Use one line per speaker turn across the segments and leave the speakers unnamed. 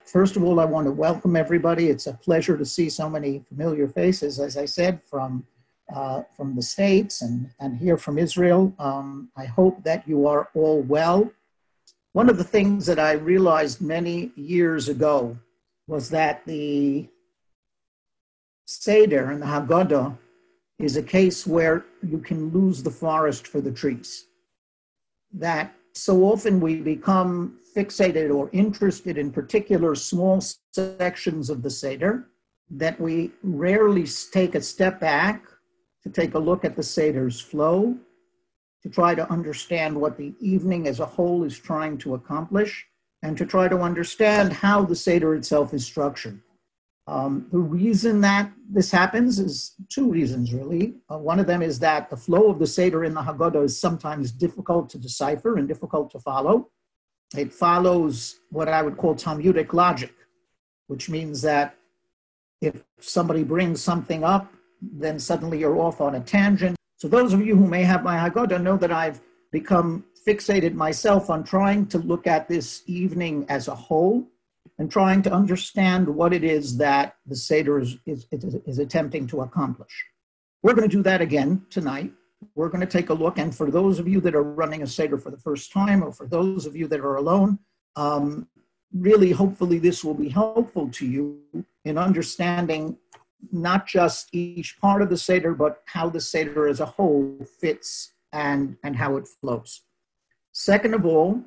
First of all, I want to welcome everybody. It's a pleasure to see so many familiar faces, as I said, from the States and here from Israel. I hope that you are all well. One of the things that I realized many years ago was that the Seder and the Haggadah is a case where you can lose the forest for the trees. That so often we become fixated or interested in particular small sections of the Seder that we rarely take a step back to take a look at the Seder's flow, to try to understand what the evening as a whole is trying to accomplish, and to try to understand how the Seder itself is structured. The reason that this happens is two reasons, really. One of them is that the flow of the Seder in the Haggadah is sometimes difficult to decipher and difficult to follow. It follows what I would call Talmudic logic, which means that if somebody brings something up, then suddenly you're off on a tangent. So those of you who may have my Haggadah know that I've become fixated myself on trying to look at this evening as a whole and trying to understand what it is that the Seder is attempting to accomplish. We're going to do that again tonight. We're going to take a look, and for those of you that are running a Seder for the first time, or for those of you that are alone, really, hopefully this will be helpful to you in understanding not just each part of the Seder, but how the Seder as a whole fits and how it flows. Second of all,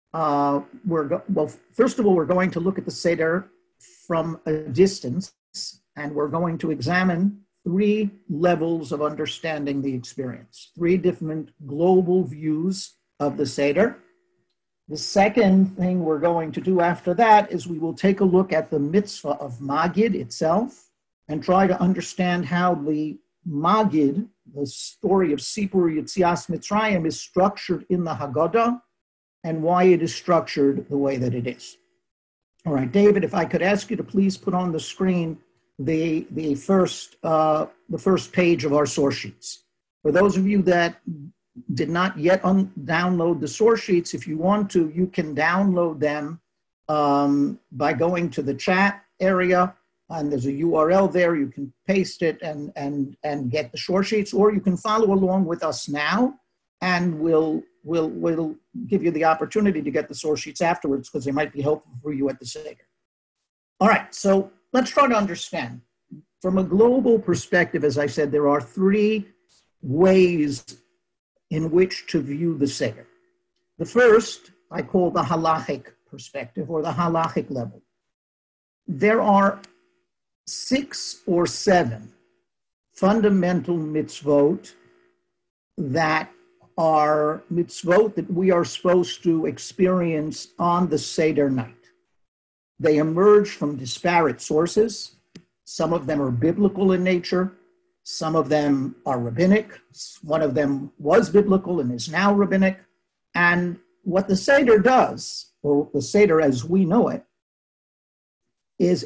first of all, we're going to look at the Seder from a distance, and we're going to examine three levels of understanding the experience, three different global views of the Seder. The second thing we're going to do after that is we will take a look at the mitzvah of Magid itself and try to understand how the Magid, the story of Sipur Yetzias Mitzrayim, is structured in the Haggadah and why it is structured the way that it is. All right, David, if I could ask you to please put on the screen the first page of our source sheets. For those of you that did not yet download the source sheets, if you want to, you can download them by going to the chat area, and there's a URL there. You can paste it and get the source sheets, or you can follow along with us now, and we'll give you the opportunity to get the source sheets afterwards because they might be helpful for you at the Seder. All right, so let's try to understand. From a global perspective, as I said, there are three ways in which to view the Seder. The first, I call the halachic perspective, or the halachic level. There are 6 or 7 fundamental mitzvot that are mitzvot that we are supposed to experience on the Seder night. They emerge from disparate sources. Some of them are biblical in nature. Some of them are rabbinic. One of them was biblical and is now rabbinic. And what the Seder does, or the Seder as we know it, is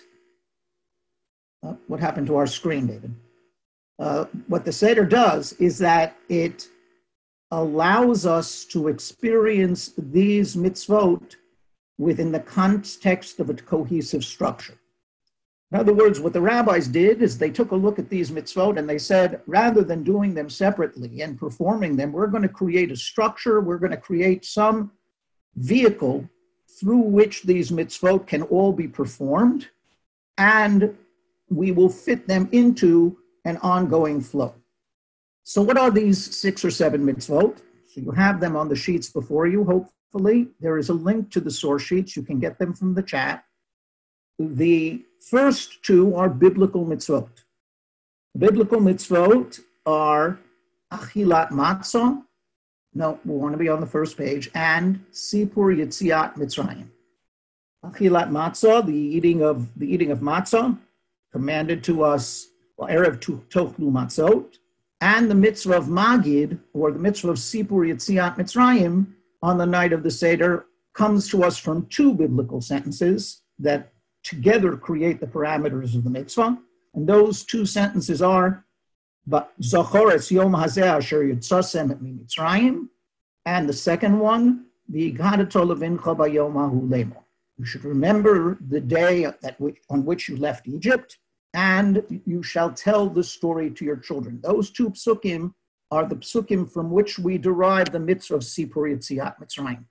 what happened to our screen, David? What the Seder does is that it allows us to experience these mitzvot within the context of a cohesive structure. In other words, what the rabbis did is they took a look at these mitzvot and they said, rather than doing them separately and performing them, we're going to create a structure, we're going to create some vehicle through which these mitzvot can all be performed, and we will fit them into an ongoing flow. So what are these 6 or 7 mitzvot? So you have them on the sheets before you, hopefully. There is a link to the source sheets. You can get them from the chat. The first 2 are biblical mitzvot. Biblical mitzvot are achilat matzah. No, we want to be on the first page. And Sipur Yetziat Mitzrayim. Achilat matzah, the eating of matzah, commanded to us, erev tochlu matzot. And the mitzvah of Magid, or the mitzvah of Sipur Yetziat Mitzrayim, on the night of the Seder, comes to us from 2 biblical sentences that together create the parameters of the mitzvah. And those 2 sentences are, Zachor es yom hazeh asher yitzasem mitzrayim, and the second one, V'igadato levincha bayom hahu lemo. You should remember the day on which you left Egypt, and you shall tell the story to your children. Those two psukim are the psukim from which we derive the mitzvah of Sipur Yetziat Mitzrayim.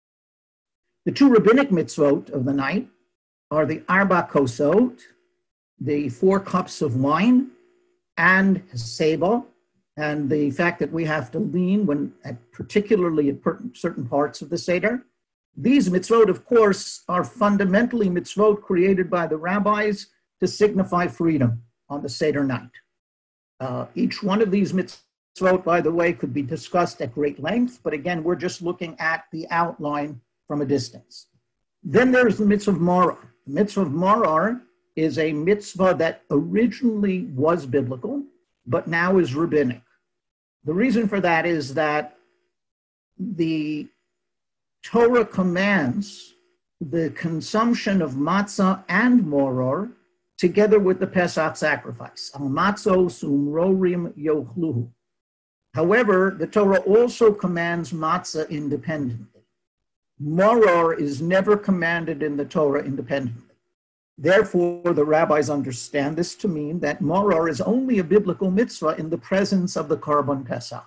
The two rabbinic mitzvot of the night are the Arba Kosot, the 4 cups of wine, and Seba, and the fact that we have to lean particularly at certain parts of the Seder. These mitzvot, of course, are fundamentally mitzvot created by the rabbis to signify freedom on the Seder night. Each one of these mitzvot, by the way, could be discussed at great length, but again, we're just looking at the outline from a distance. Then there's the mitzvah of Maror. The mitzvah of Maror is a mitzvah that originally was biblical, but now is rabbinic. The reason for that is that the Torah commands the consumption of matzah and maror together with the Pesach sacrifice. Al matzos umrorim yochluhu. However, the Torah also commands matzah independently. Maror is never commanded in the Torah independently. Therefore, the rabbis understand this to mean that maror is only a biblical mitzvah in the presence of the Karban Pesach.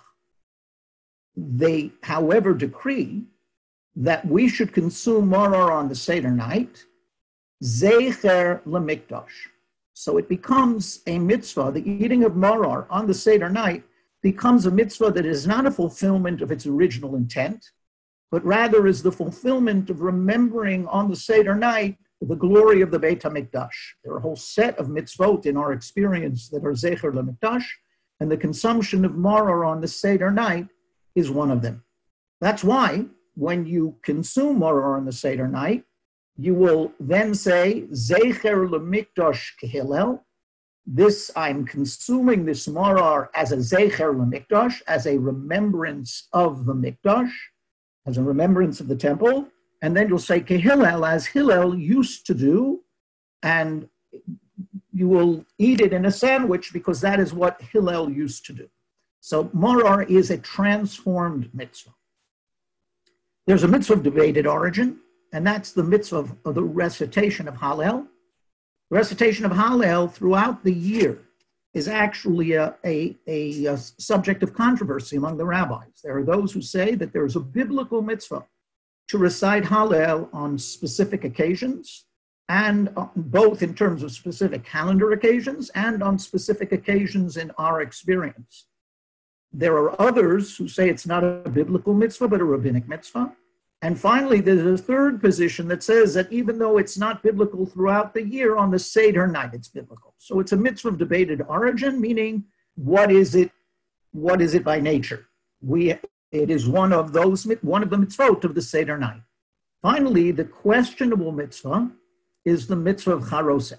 They, however, decree that we should consume maror on the Seder night, zecher lemikdash. So it becomes a mitzvah. The eating of maror on the Seder night becomes a mitzvah that is not a fulfillment of its original intent, but rather is the fulfillment of remembering on the Seder night the glory of the Beit HaMikdash. There are a whole set of mitzvot in our experience that are zecher lemikdash, and the consumption of maror on the Seder night is one of them. That's why when you consume maror on the Seder night, you will then say, zecher lemikdash kehillel. This, I'm consuming this maror as a zecher lemikdash, as a remembrance of the mikdash, as a remembrance of the temple. And then you'll say kehillel, as Hillel used to do, and you will eat it in a sandwich because that is what Hillel used to do. So maror is a transformed mitzvah. There's a mitzvah of debated origin, and that's the mitzvah of the recitation of Hallel. The recitation of Hallel throughout the year is actually a subject of controversy among the rabbis. There are those who say that there is a biblical mitzvah to recite Hallel on specific occasions, and both in terms of specific calendar occasions and on specific occasions in our experience. There are others who say it's not a biblical mitzvah, but a rabbinic mitzvah. And finally, there's a third position that says that even though it's not biblical throughout the year, on the Seder night it's biblical. So it's a mitzvah of debated origin, meaning what is it by nature? It is one of the mitzvot of the Seder night. Finally, the questionable mitzvah is the mitzvah of charoset.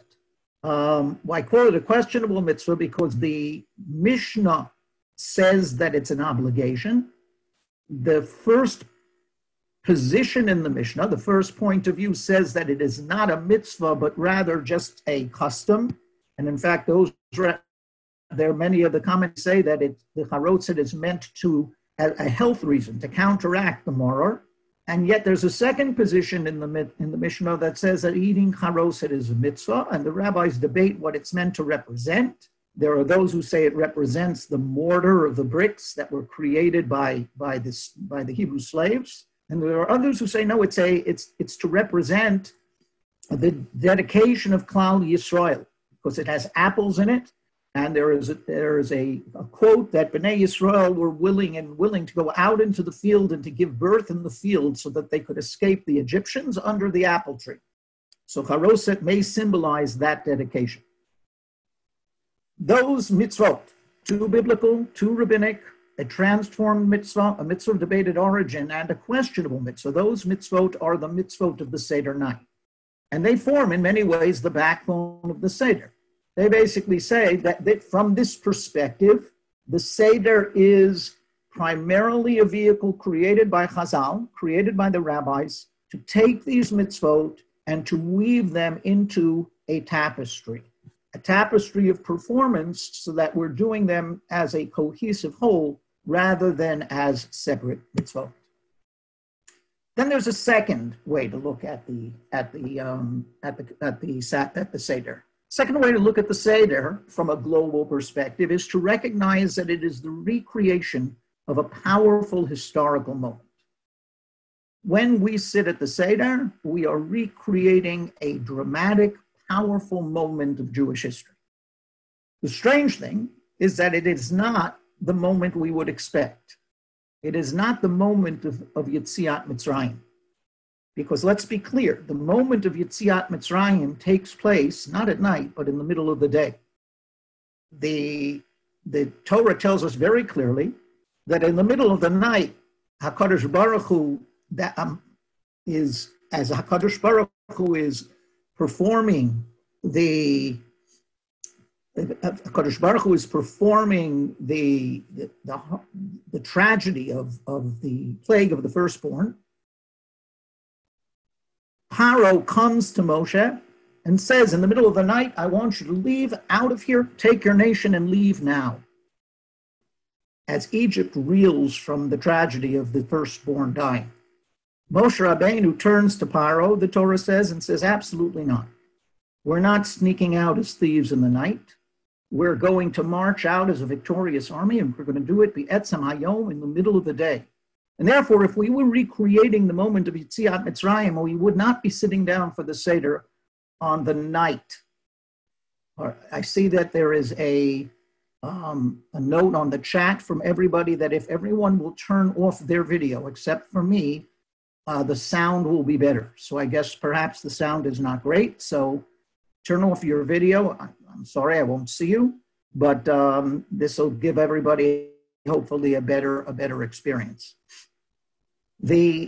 I call it a questionable mitzvah because the Mishnah says that it's an obligation. The first position in the Mishnah, the first point of view, says that it is not a mitzvah, but rather just a custom. And in fact, there are many of the comments say that the charoset is meant to a health reason, to counteract the maror. And yet there's a second position in the Mishnah that says that eating charoset is a mitzvah, and the rabbis debate what it's meant to represent. There are those who say it represents the mortar of the bricks that were created by the Hebrew slaves. And there are others who say, no, it's to represent the dedication of Klal Yisrael, because it has apples in it. And there is a quote that Bnei Yisrael were willing to go out into the field and to give birth in the field so that they could escape the Egyptians under the apple tree. So charoset may symbolize that dedication. Those mitzvot, two biblical, two rabbinic, a transformed mitzvah, a mitzvah of debated origin, and a questionable mitzvah, those mitzvot are the mitzvot of the Seder night. And they form, in many ways, the backbone of the Seder. They basically say that from this perspective, the Seder is primarily a vehicle created by Chazal, created by the rabbis, to take these mitzvot and to weave them into a tapestry of performance, so that we're doing them as a cohesive whole rather than as separate mitzvot. Then there's a second way to look at the Seder. Second way to look at the Seder from a global perspective is to recognize that it is the recreation of a powerful historical moment. When we sit at the Seder, we are recreating a dramatic, powerful moment of Jewish history. The strange thing is that it is not the moment we would expect. It is not the moment of Yetziat Mitzrayim. Because let's be clear, the moment of Yetziat Mitzrayim takes place not at night, but in the middle of the day. The Torah tells us very clearly that in the middle of the night, HaKadosh Baruch Hu is performing the HaKadosh Baruch Hu is performing the tragedy of the plague of the firstborn. Paro comes to Moshe and says, in the middle of the night, I want you to leave out of here, take your nation and leave now. As Egypt reels from the tragedy of the firstborn dying. Moshe Rabbeinu turns to Paro, the Torah says, and says, absolutely not. We're not sneaking out as thieves in the night. We're going to march out as a victorious army, and we're going to do it B'etzem Hayom, in the middle of the day. And therefore, if we were recreating the moment of Yetziat Mitzrayim, we would not be sitting down for the Seder on the night. I see that there is a note on the chat from everybody that if everyone will turn off their video, except for me, the sound will be better. So I guess perhaps the sound is not great. So turn off your video. I'm sorry, I won't see you, but this will give everybody hopefully a better experience. We're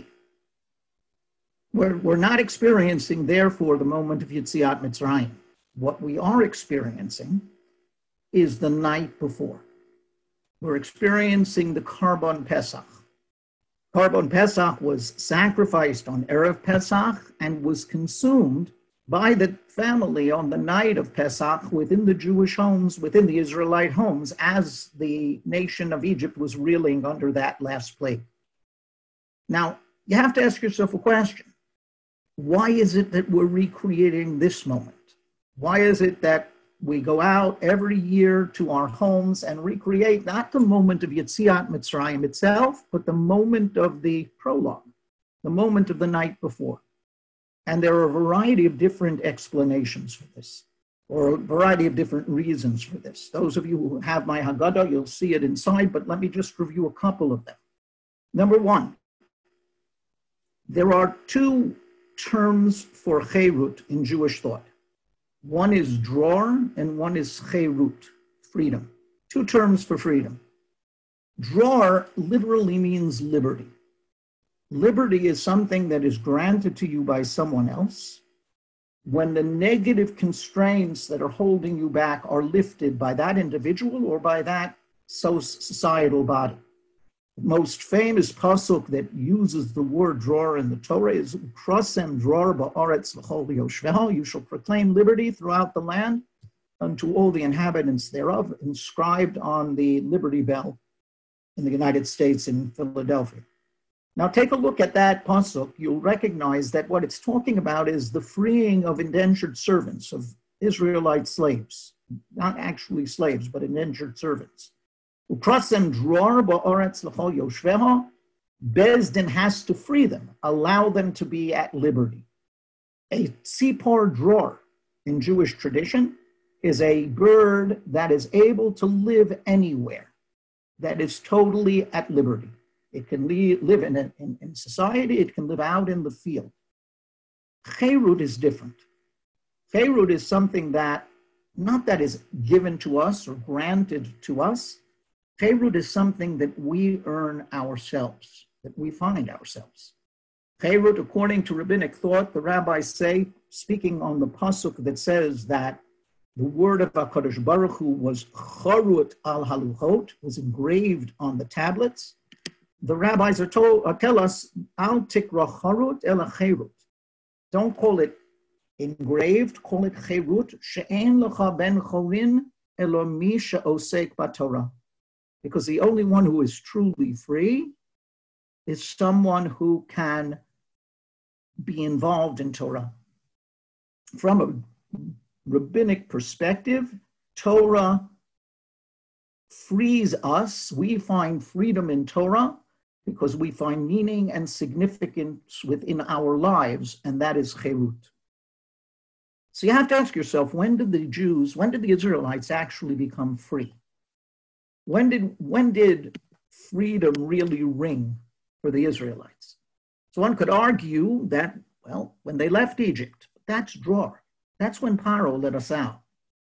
not experiencing, therefore, the moment of Yetziat Mitzrayim. What we are experiencing is the night before. We're experiencing the Karban Pesach. Karban Pesach was sacrificed on Erev Pesach and was consumed by the family on the night of Pesach within the Jewish homes, within the Israelite homes, as the nation of Egypt was reeling under that last plague. Now, you have to ask yourself a question. Why is it that we're recreating this moment? Why is it that we go out every year to our homes and recreate not the moment of Yetziat Mitzrayim itself, but the moment of the prologue, the moment of the night before? And there are a variety of different explanations for this, or a variety of different reasons for this. Those of you who have my Haggadah, you'll see it inside, but let me just review a couple of them. Number one, there are two terms for Cherut in Jewish thought. One is dror and one is Cherut, freedom. Two terms for freedom. Dror literally means liberty. Liberty is something that is granted to you by someone else when the negative constraints that are holding you back are lifted by that individual or by that societal body. The most famous pasuk that uses the word dror in the Torah is Krasem dror ba'aretz l'chol yoshveha. You shall proclaim liberty throughout the land unto all the inhabitants thereof, inscribed on the Liberty Bell in the United States in Philadelphia. Now take a look at that pasuk. You'll recognize that what it's talking about is the freeing of indentured servants, of Israelite slaves, not actually slaves, but indentured servants. Ukrasem dror ba'aretz l'chol yoshveha. Bezdin has to free them, allow them to be at liberty. A tzipor dror in Jewish tradition is a bird that is able to live anywhere, that is totally at liberty. It can live in society, it can live out in the field. Cherut is different. Cherut is something that, not that is given to us or granted to us. Cherut is something that we earn ourselves, that we find ourselves. Cherut, according to rabbinic thought, the rabbis say, speaking on the pasuk that says that the word of HaKadosh Baruch Hu was charut al haluchot, was engraved on the tablets. The rabbis tell us, al tikra charut ela cherut. Don't call it engraved, call it cherut, she'en lecha ben chorin elo mi she'osek b'Torah. Because the only one who is truly free is someone who can be involved in Torah. From a rabbinic perspective, Torah frees us. We find freedom in Torah because we find meaning and significance within our lives, and that is cherut. So you have to ask yourself, when did the Israelites actually become free? When did freedom really ring for the Israelites? So one could argue that, well, when they left Egypt, that's Dror. That's when Paro let us out.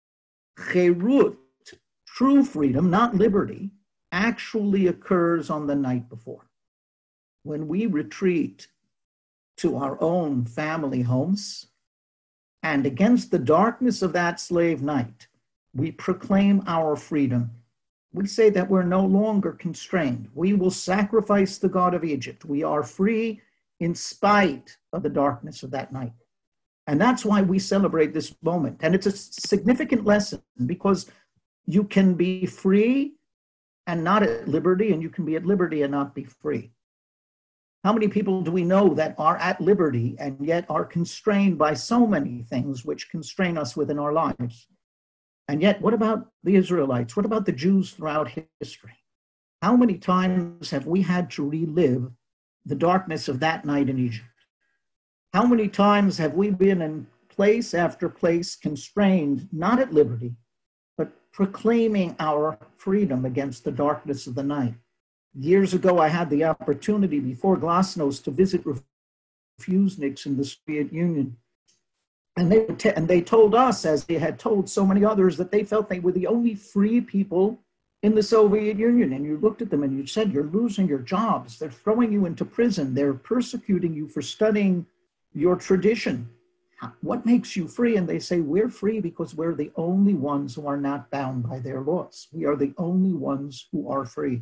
Cherut, true freedom, not liberty, actually occurs on the night before. When we retreat to our own family homes, and against the darkness of that slave night, we proclaim our freedom. We say that we're no longer constrained. We will sacrifice the God of Egypt. We are free in spite of the darkness of that night. And that's why we celebrate this moment. And it's a significant lesson, because you can be free and not at liberty, and you can be at liberty and not be free. How many people do we know that are at liberty and yet are constrained by so many things which constrain us within our lives? And yet, what about the Israelites? What about the Jews throughout history? How many times have we had to relive the darkness of that night in Egypt? How many times have we been in place after place constrained, not at liberty, but proclaiming our freedom against the darkness of the night? Years ago, I had the opportunity before Glasnost to visit refuseniks in the Soviet Union. And they told us, as they had told so many others, that they felt they were the only free people in the Soviet Union. And you looked at them and you said, you're losing your jobs. They're throwing you into prison. They're persecuting you for studying your tradition. What makes you free? And they say, we're free because we're the only ones who are not bound by their laws. We are the only ones who are free.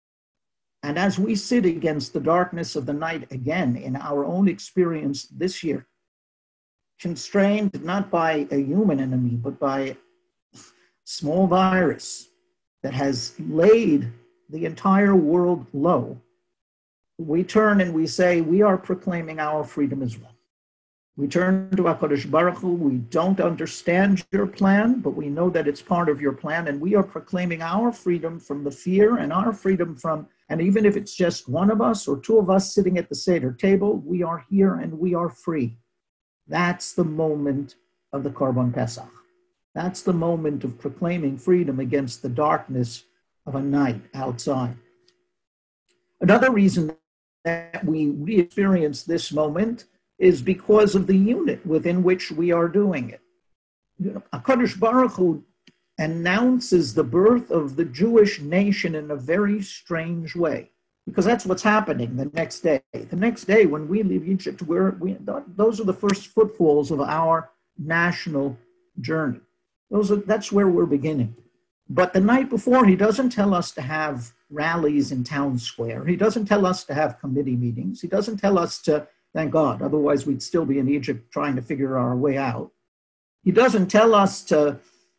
And as we sit against the darkness of the night again in our own experience this year, constrained not by a human enemy, but by a small virus that has laid the entire world low, we turn and we say, we are proclaiming our freedom as well. We turn to HaKadosh Baruch Hu. We don't understand your plan, but we know that it's part of your plan, and we are proclaiming our freedom from the fear and our freedom from, and even if it's just one of us or two of us sitting at the Seder table, we are here and we are free. That's the moment of the Korban Pesach. That's the moment of proclaiming freedom against the darkness of a night outside. Another reason that we re-experience this moment is because of the unit within which we are doing it. HaKadosh Baruch Hu announces the birth of the Jewish nation in a very strange way, because that's what's happening the next day. The next day when we leave Egypt, those are the first footfalls of our national journey. That's where we're beginning. But the night before, he doesn't tell us to have rallies in town square. He doesn't tell us to have committee meetings. He doesn't tell us to, thank God, otherwise we'd still be in Egypt trying to figure our way out. He doesn't tell us to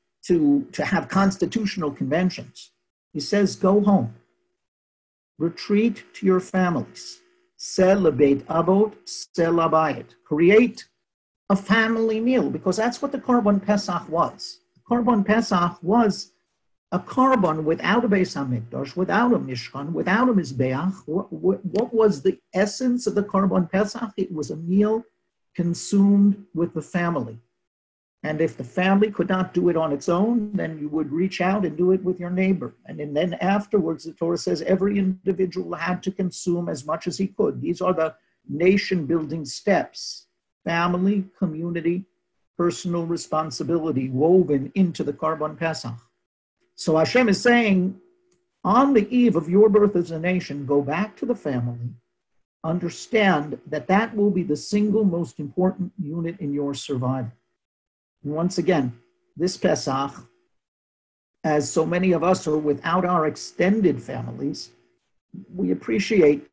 have constitutional conventions. He says, go home. Retreat to your families. Celebrate avot, celebrate. Create a family meal, because that's what the Korban Pesach was. The Korban Pesach was a korban without a Beis HaMikdash, without a Mishkan, without a Mizbeach. What was the essence of the Korban Pesach? It was a meal consumed with the family. And if the family could not do it on its own, then you would reach out and do it with your neighbor. And then afterwards, the Torah says every individual had to consume as much as he could. These are the nation-building steps: family, community, personal responsibility woven into the Korban Pesach. So Hashem is saying, on the eve of your birth as a nation, go back to the family. Understand that that will be the single most important unit in your survival. And once again, this Pesach, as so many of us are without our extended families, we appreciate,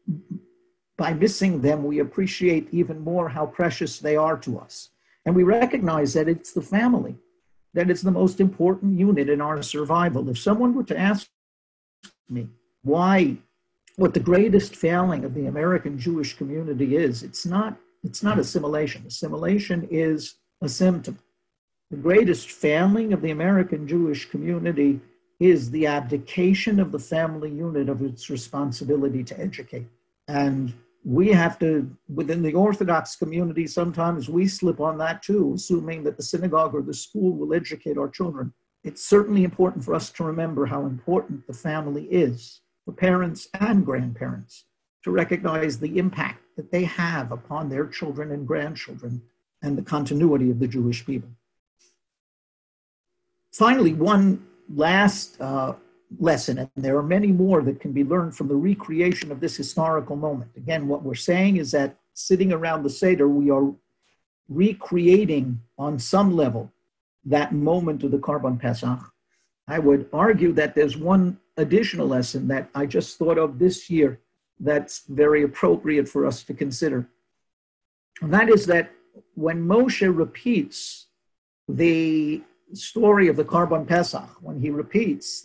by missing them, we appreciate even more how precious they are to us. And we recognize that it's the family that is the most important unit in our survival. If someone were to ask me what the greatest failing of the American Jewish community is, it's not It's not assimilation. Assimilation is a symptom. The greatest failing of the American Jewish community is the abdication of the family unit of its responsibility to educate. And we have to, within the Orthodox community, sometimes we slip on that too, assuming that the synagogue or the school will educate our children. It's certainly important for us to remember how important the family is for parents and grandparents, to recognize the impact that they have upon their children and grandchildren and the continuity of the Jewish people. Finally, one last lesson, and there are many more that can be learned from the recreation of this historical moment. Again, what we're saying is that sitting around the Seder, we are recreating on some level that moment of the Korban Pesach. I would argue that there's one additional lesson that I just thought of this year that's very appropriate for us to consider. And that is that when Moshe repeats the story of the Korban Pesach, when he repeats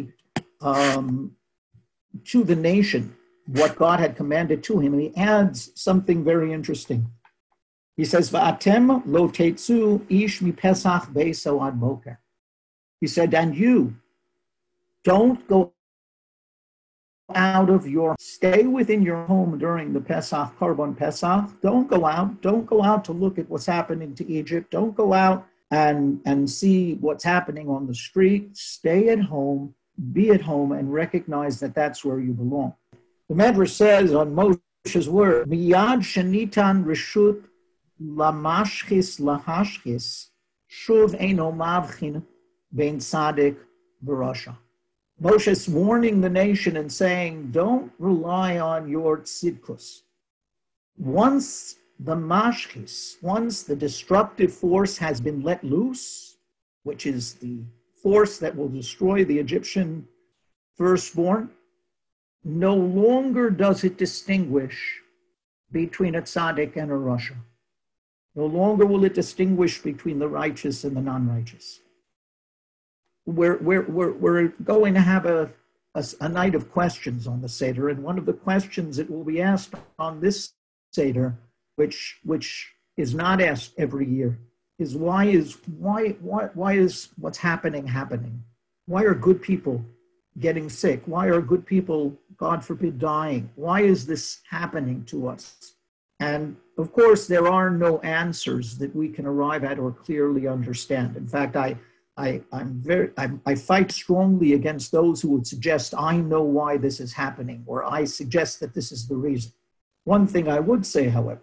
to the nation what God had commanded to him, and he adds something very interesting. He says, "Va'atem lo tetzu ish mi Pesach beiso ad boker." He said, and you don't go out of stay within your home during the Pesach, Korban Pesach. Don't go out to look at what's happening to Egypt. Don't go out and see what's happening on the street. Stay at home, be at home, and recognize that that's where you belong. The Medrash says on Moshe's word, "Miyad shenitan reshut lamashchis lahashchis, shuv eino mavchin bein tzaddik v'rasha." Moshe's warning the nation and saying, don't rely on your tzidkus. Once the destructive force has been let loose, which is the force that will destroy the Egyptian firstborn, no longer does it distinguish between a tzaddik and a rasha. No longer will it distinguish between the righteous and the non-righteous. We're going to have a night of questions on the Seder, and one of the questions that will be asked on this Seder, which is not asked every year, is why is what's happening? Why are good people getting sick? Why are good people, God forbid, dying? Why is this happening to us? And of course, there are no answers that we can arrive at or clearly understand. In fact, I fight strongly against those who would suggest I know why this is happening, or I suggest that this is the reason. One thing I would say, however,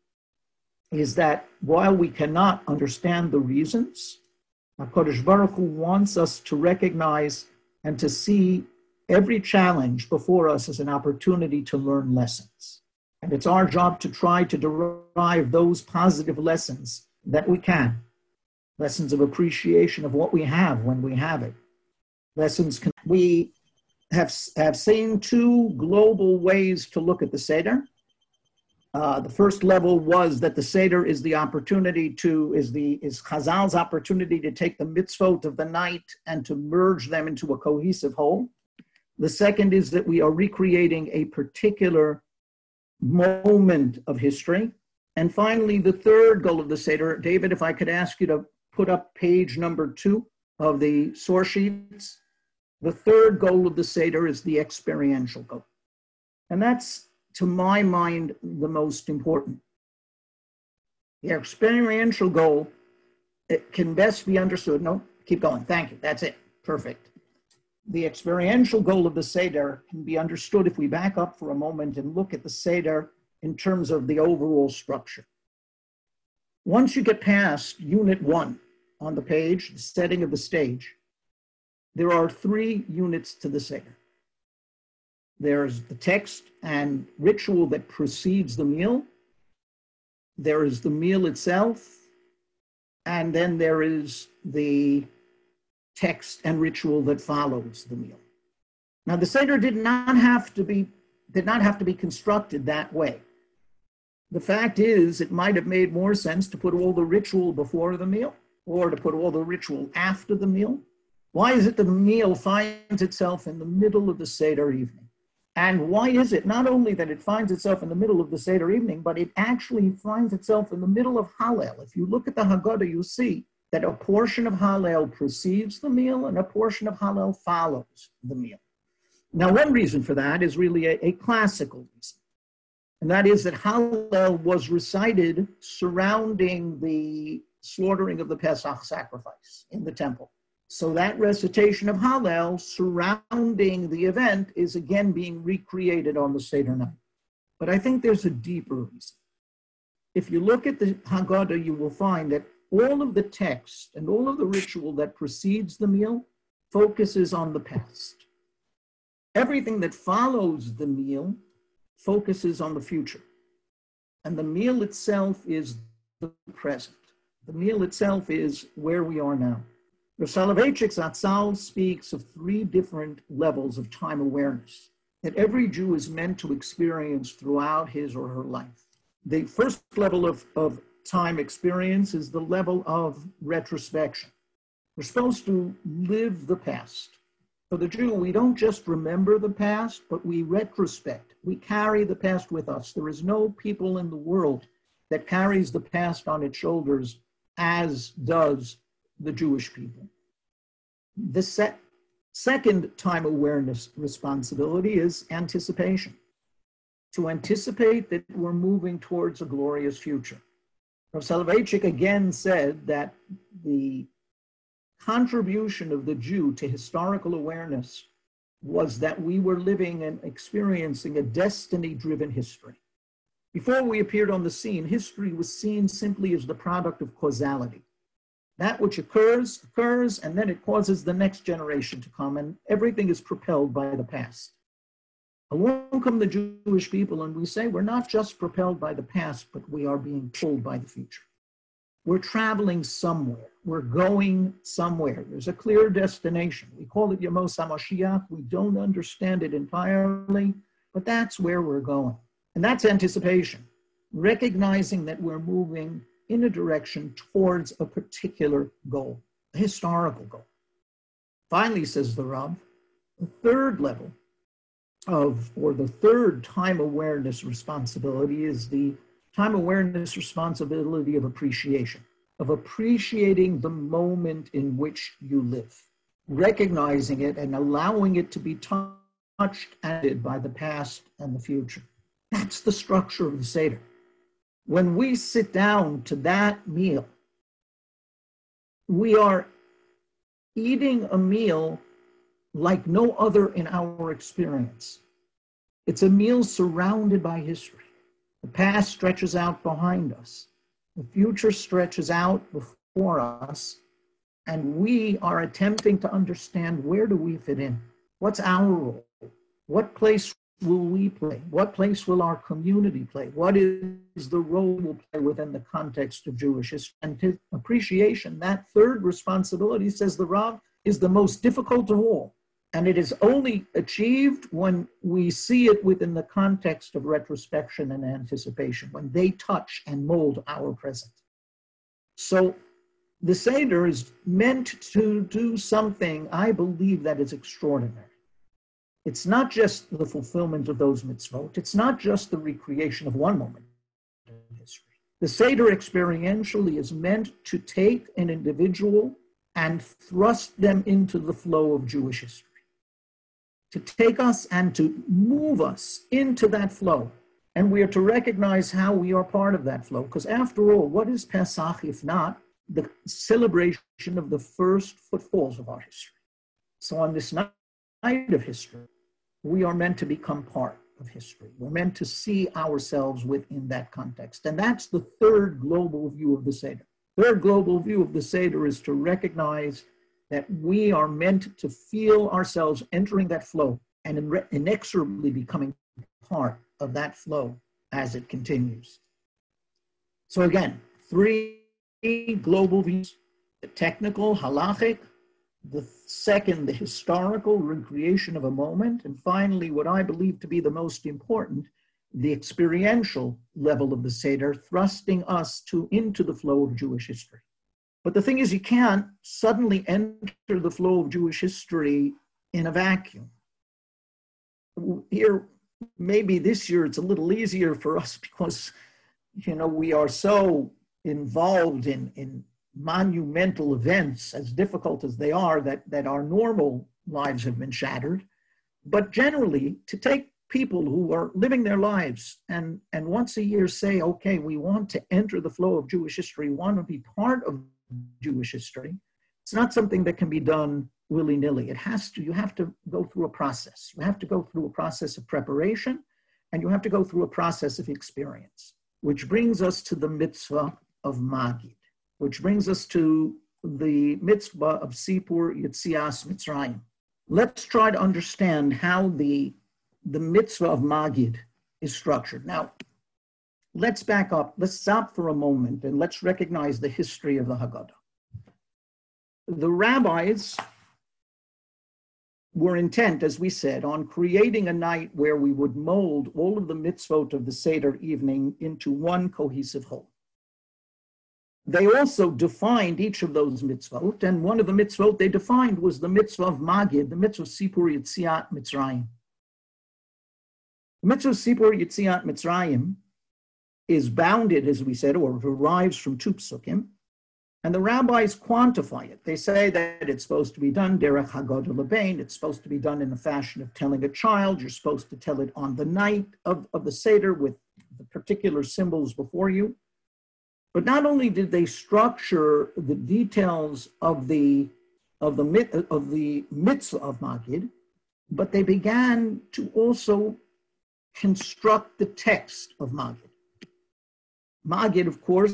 is that while we cannot understand the reasons, HaKadosh Baruch Hu wants us to recognize and to see every challenge before us as an opportunity to learn lessons. And it's our job to try to derive those positive lessons that we can. Lessons of appreciation of what we have when we have it. We have seen two global ways to look at the Seder. The first level was that the Seder is the opportunity is Chazal's opportunity to take the mitzvot of the night and to merge them into a cohesive whole. The second is that we are recreating a particular moment of history. And finally, the third goal of the Seder, David, if I could ask you to put up page number 2 of the source sheets. The third goal of the Seder is the experiential goal. And that's, to my mind, the most important. The experiential goal, it can best be understood. No, keep going. Thank you. That's it. Perfect. The experiential goal of the Seder can be understood if we back up for a moment and look at the Seder in terms of the overall structure. Once you get past Unit 1 on the page, the setting of the stage, there are 3 units to the Seder. There's the text and ritual that precedes the meal. There is the meal itself. And then there is the text and ritual that follows the meal. Now, the Seder did not have to be constructed that way. The fact is, it might have made more sense to put all the ritual before the meal or to put all the ritual after the meal. Why is it the meal finds itself in the middle of the Seder evening? And why is it not only that it finds itself in the middle of the Seder evening, but it actually finds itself in the middle of Hallel? If you look at the Haggadah, you see that a portion of Hallel precedes the meal and a portion of Hallel follows the meal. Now, one reason for that is really a classical reason, and that is that Hallel was recited surrounding the slaughtering of the Pesach sacrifice in the temple. So that recitation of Hallel surrounding the event is again being recreated on the Seder night. But I think there's a deeper reason. If you look at the Haggadah, you will find that all of the text and all of the ritual that precedes the meal focuses on the past. Everything that follows the meal focuses on the future. And the meal itself is the present. The meal itself is where we are now. Rav Soloveitchik Zatzal speaks of three different levels of time awareness that every Jew is meant to experience throughout his or her life. The first level of time experience is the level of retrospection. We're supposed to live the past. For the Jew, we don't just remember the past, but we retrospect. We carry the past with us. There is no people in the world that carries the past on its shoulders as does the Jewish people. The second time awareness responsibility is anticipation. To anticipate that we're moving towards a glorious future. Rav Soloveitchik again said that the contribution of the Jew to historical awareness was that we were living and experiencing a destiny-driven history. Before we appeared on the scene, history was seen simply as the product of causality. That which occurs, and then it causes the next generation to come, and everything is propelled by the past. Along come the Jewish people, and we say we're not just propelled by the past, but we are being pulled by the future. We're traveling somewhere. We're going somewhere. There's a clear destination. We call it Yemos HaMashiach. We don't understand it entirely, but that's where we're going. And that's anticipation, recognizing that we're moving in a direction towards a particular goal, a historical goal. Finally, says the Rav, the third level or the third time awareness responsibility is the time awareness responsibility of appreciation, of appreciating the moment in which you live, recognizing it and allowing it to be touched and by the past and the future. That's the structure of the Seder. When we sit down to that meal, we are eating a meal like no other in our experience. It's a meal surrounded by history. The past stretches out behind us. The future stretches out before us. And we are attempting to understand, where do we fit in? What's our role? What place will we play? What place will our community play? What is the role we'll play within the context of Jewish history? And appreciation, that third responsibility, says the Rav, is the most difficult of all. And it is only achieved when we see it within the context of retrospection and anticipation, when they touch and mold our present. So the Seder is meant to do something, I believe, that is extraordinary. It's not just the fulfillment of those mitzvot. It's not just the recreation of one moment in history. The Seder experientially is meant to take an individual and thrust them into the flow of Jewish history, to take us and to move us into that flow. And we are to recognize how we are part of that flow. Because after all, what is Pesach if not the celebration of the first footfalls of our history? So on this night of history, we are meant to become part of history. We're meant to see ourselves within that context. And that's the third global view of the Seder. Third global view of the Seder is to recognize that we are meant to feel ourselves entering that flow and inexorably becoming part of that flow as it continues. So again, three global views: the technical, halachic; the second, the historical, recreation of a moment; and finally, what I believe to be the most important, the experiential level of the Seder, thrusting us into the flow of Jewish history. But the thing is, you can't suddenly enter the flow of Jewish history in a vacuum. here, maybe this year it's a little easier for us because, we are so involved in monumental events, as difficult as they are, that our normal lives have been shattered. But generally, to take people who are living their lives and once a year say, okay, we want to enter the flow of Jewish history, want to be part of Jewish history, it's not something that can be done willy-nilly. You have to go through a process. You have to go through a process of preparation, and you have to go through a process of experience, which brings us to the mitzvah of Magid, which brings us to the mitzvah of Sipur Yetzias Mitzrayim. Let's try to understand how the mitzvah of Magid is structured. Now, let's back up. Let's stop for a moment and let's recognize the history of the Haggadah. The rabbis were intent, as we said, on creating a night where we would mold all of the mitzvot of the Seder evening into one cohesive whole. They also defined each of those mitzvot, and one of the mitzvot they defined was the mitzvah of Magid, the mitzvah of Sipur Yetziat Mitzrayim. The mitzvah of Sipur Yetziat Mitzrayim is bounded, as we said, or derives from two psukim, and the rabbis quantify it. They say that it's supposed to be done derech Haggadah Lebein, it's supposed to be done in the fashion of telling a child, you're supposed to tell it on the night of the Seder with the particular symbols before you. But not only did they structure the details of the mitzvah of Magid, but they began to also construct the text of Magid. Magid, of course,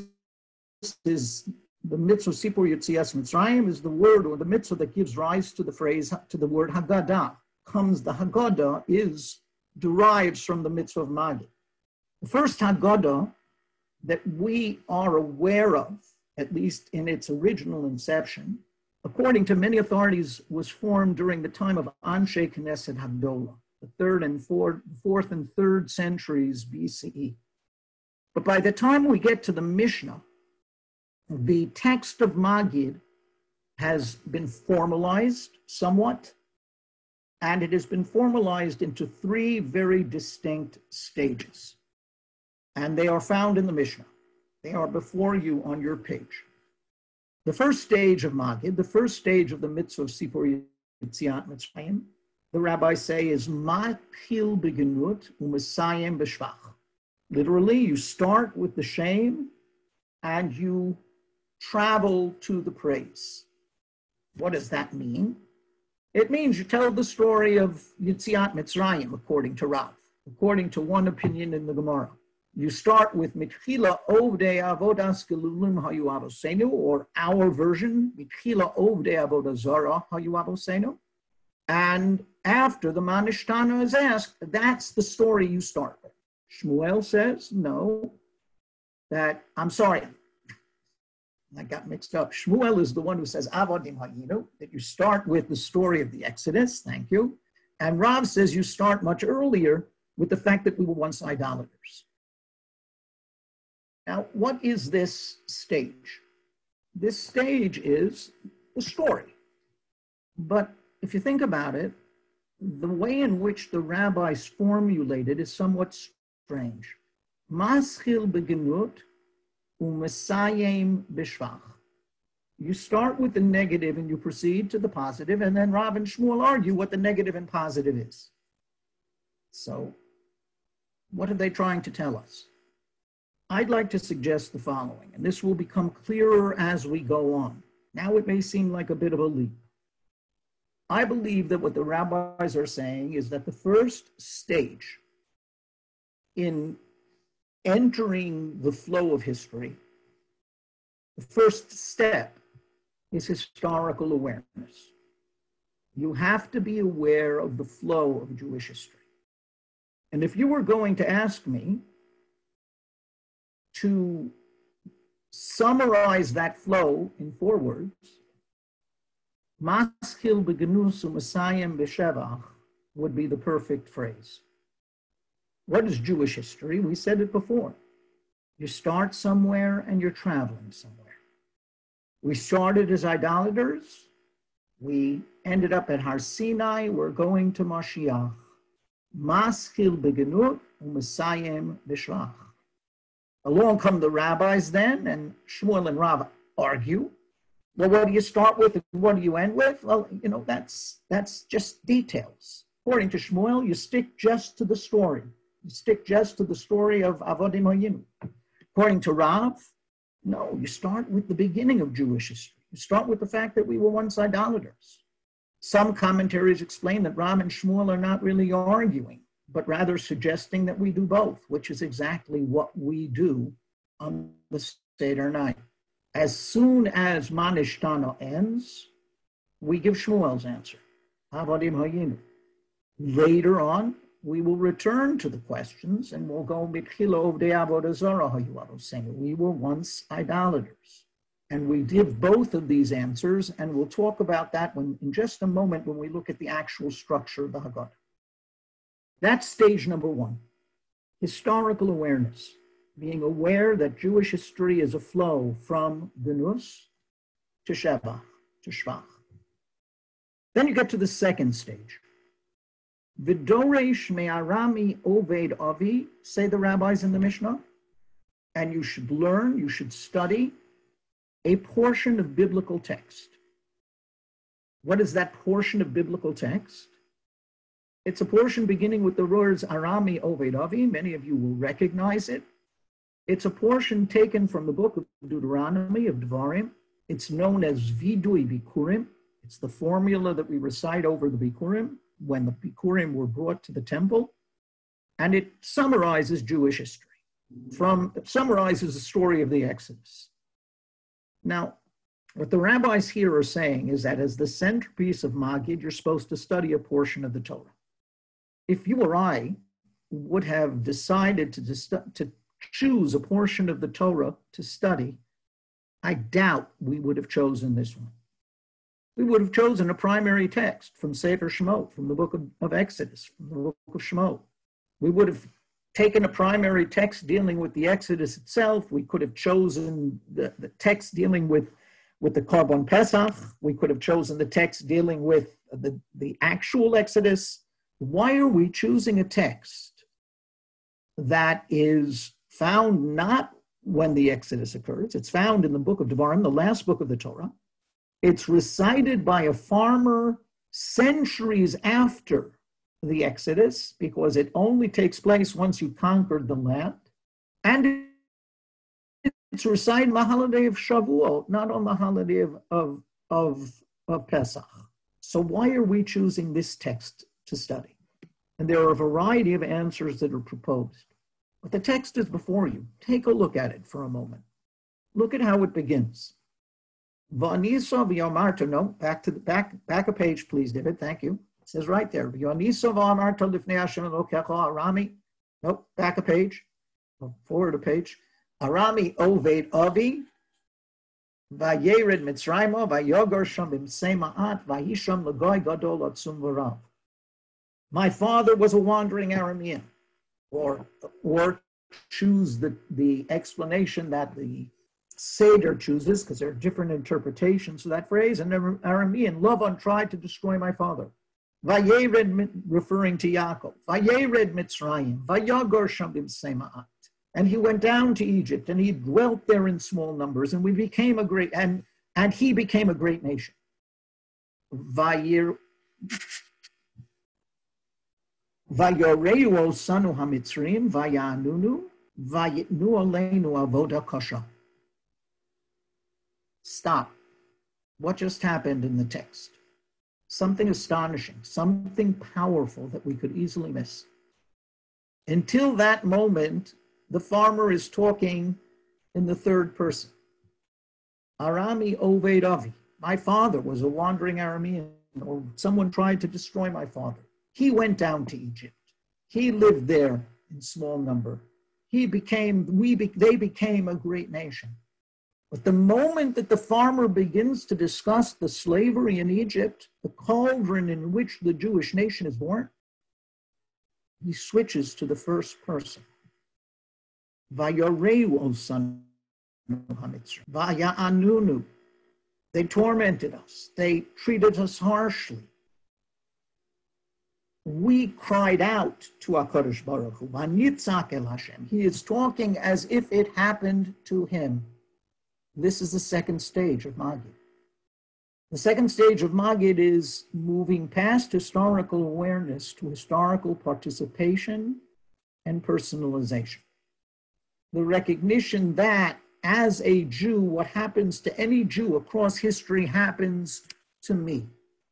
is the mitzvah Sipur Yetzias Mitzrayim, is the word or the mitzvah that gives rise to the phrase, to the word Haggadah. The Haggadah derives from the mitzvah of Magid. The first Haggadah that we are aware of, at least in its original inception, according to many authorities, was formed during the time of Anshe Knesset Hagdolah, the fourth and third centuries BCE. But by the time we get to the Mishnah, the text of Magid has been formalized somewhat, and it has been formalized into three very distinct stages. And they are found in the Mishnah. They are before you on your page. The first stage of Magid, the first stage of the mitzvah of Sipur Yetziat Mitzrayim, the rabbis say is Mathil Begenut U'Mesayem B'Shvach. Literally, you start with the shame and you travel to the praise. What does that mean? It means you tell the story of Yetziat Mitzrayim, according to Rav, according to one opinion in the Gemara. You start with Mitchila Ovdei Avodas Gelulim Hayu Avosenu, or our version, Mitchila Ovdei Avodah Zara Hayu Avosenu. And after the Manishtana is asked, that's the story you start with. Shmuel says, no, I'm sorry, I got mixed up. Shmuel is the one who says, Avodim Hayinu, that you start with the story of the Exodus, thank you. And Rav says you start much earlier with the fact that we were once idolaters. Now, what is this stage? This stage is the story. But if you think about it, the way in which the rabbis formulated is somewhat strange. Maschil begenut u'mesayem b'shvach. You start with the negative and you proceed to the positive, and then Rav and Shmuel argue what the negative and positive is. So, what are they trying to tell us? I'd like to suggest the following, and this will become clearer as we go on. Now it may seem like a bit of a leap. I believe that what the rabbis are saying is that the first stage in entering the flow of history, the first step is historical awareness. You have to be aware of the flow of Jewish history. And if you were going to ask me to summarize that flow in 4 words, Maschil begenus u'mesayem b'shevach would be the perfect phrase. What is Jewish history? We said it before. You start somewhere and you're traveling somewhere. We started as idolaters. We ended up at Har Sinai. We're going to Mashiach. Maschil begenut u'mesayem b'shrach. Along come the rabbis then, and Shmuel and Rav argue. Well, what do you start with and what do you end with? Well, that's just details. According to Shmuel, you stick just to the story. You stick just to the story of Avodim Hayinu. According to Rav, no, you start with the beginning of Jewish history. You start with the fact that we were once idolaters. Some commentaries explain that Rav and Shmuel are not really arguing, but rather suggesting that we do both, which is exactly what we do on the Seder night. As soon as Manishtana ends, we give Shmuel's answer, Avodim Hayinu. Later on, we will return to the questions and we'll go Mitchilo de Avodah Zarah Hayu, saying we were once idolaters. And we give both of these answers, and we'll talk about that in just a moment when we look at the actual structure of the Haggadah. That's stage number one, historical awareness. Being aware that Jewish history is a flow from Gnus to Shevach, to Shvach. Then you get to the second stage. V'doresh me'arami oved avi, say the rabbis in the Mishnah, and you should learn, you should study a portion of biblical text. What is that portion of biblical text? It's a portion beginning with the words Arami oved avi. Many of you will recognize it. It's a portion taken from the book of Deuteronomy, of Devarim. It's known as Vidui Bikurim. It's the formula that we recite over the Bikurim when the Bikurim were brought to the temple. And it summarizes Jewish history. It summarizes the story of the Exodus. Now, what the rabbis here are saying is that as the centerpiece of Magid, you're supposed to study a portion of the Torah. If you or I would have decided to choose a portion of the Torah to study, I doubt we would have chosen this one. We would have chosen a primary text from Sefer Shemot, from the book of Exodus, from the book of Shemot. We would have taken a primary text dealing with the Exodus itself. We could have chosen the text dealing with the Korban Pesach. We could have chosen the text dealing with the actual Exodus. Why are we choosing a text that is found not when the Exodus occurs? It's found in the book of Devarim, the last book of the Torah. It's recited by a farmer centuries after the Exodus, because it only takes place once you conquered the land. And it's recited on the holiday of Shavuot, not on the holiday of Pesach. So why are we choosing this text to study? And there are a variety of answers that are proposed. But the text is before you. Take a look at it for a moment. Look at how it begins. V'anisa v'yamarta, no, back a page, please, David, thank you. It says right there, v'anisa v'yamarta lifnei Hashem Elokecha Arami, nope, back a page, forward a page. Arami oved avi, v'yered Mitzrayma, v'yogor sham b'msei ma'at, v'yisham l'goy gadol atzum v'rav. My father was a wandering Aramean, or choose the explanation that the Seder chooses, because there are different interpretations of that phrase, and Aramean, Lavan tried to destroy my father. Vayered, referring to Yaakov. Vayered Mitzrayim, Vayagor sham b'msei ma'at. And he went down to Egypt, and he dwelt there in small numbers, and we became a great, and he became a great nation. Vayoreu sanu hamitzrim, vayanunu, vayitnu aleinu avoda kasha. Stop. What just happened in the text? Something astonishing, something powerful that we could easily miss. Until that moment, the farmer is talking in the third person. Arami oved avi. My father was a wandering Aramean, or someone tried to destroy my father. He went down to Egypt. He lived there in small number. They became a great nation. But the moment that the farmer begins to discuss the slavery in Egypt, the cauldron in which the Jewish nation is born, he switches to the first person. Vayoreu sanu hamitzrim, vaya'anunu. They tormented us. They treated us harshly. we cried out to HaKadosh Baruch Hu, Vanitzak el Hashem. He is talking as if it happened to him. This is the second stage of Magid. The second stage of Magid is moving past historical awareness to historical participation and personalization. The recognition that as a Jew, what happens to any Jew across history happens to me.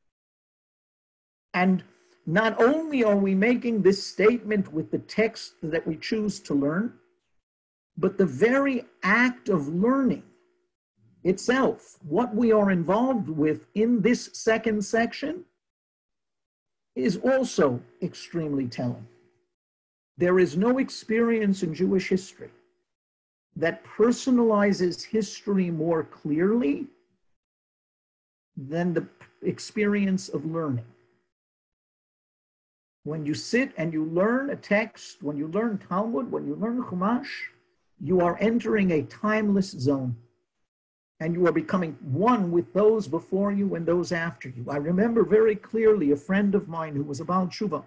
And not only are we making this statement with the text that we choose to learn, but the very act of learning itself, what we are involved with in this second section, is also extremely telling. There is no experience in Jewish history that personalizes history more clearly than the experience of learning. When you sit and you learn a text, when you learn Talmud, when you learn Chumash, you are entering a timeless zone. And you are becoming one with those before you and those after you. I remember very clearly a friend of mine who was a Baal Tshuva,